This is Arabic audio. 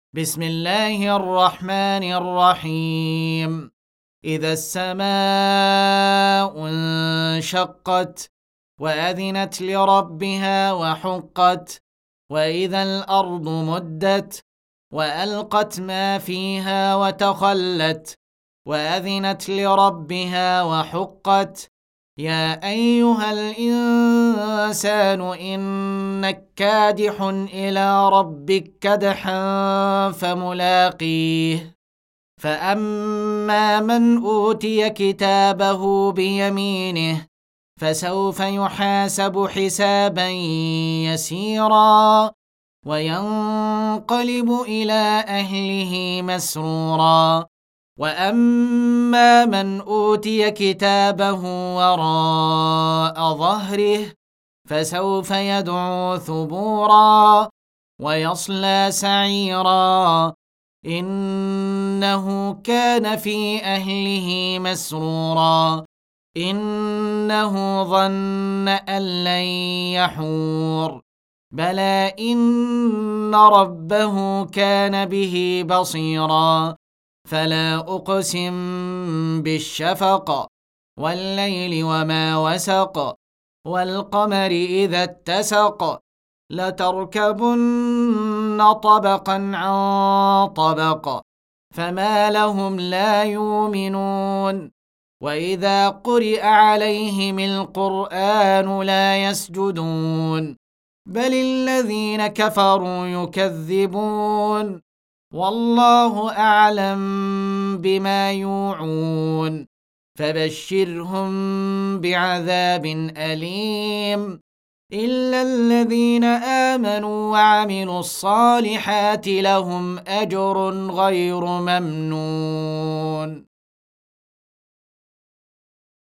بسم الله الرحمن الرحيم. إذا السماء انشقت وأذنت لربها وحقت وإذا الأرض مدت وألقت ما فيها وتخلت وأذنت لربها وحقت يا أيها الإنسان إنك كادح إلى ربك كدحا فملاقيه فأما من أوتي كتابه بيمينه فسوف يحاسب حسابا يسيرا وينقلب إلى أهله مسرورا وأما من أوتي كتابه وراء ظهره فسوف يدعو ثبورا ويصلى سعيرا إنه كان في أهله مسرورا إنه ظن أن لن يحور بلى إن ربه كان به بصيرا فلا أقسم بالشفق والليل وما وسق والقمر إذا اتسق لتركبن طبقا عن طبق فما لهم لا يؤمنون وإذا قرئ عليهم القرآن لا يسجدون بل الذين كفروا يكذبون والله أعلم بما يوعون فبشرهم بعذاب أليم إلا الذين آمنوا وعملوا الصالحات لهم أجر غير ممنون.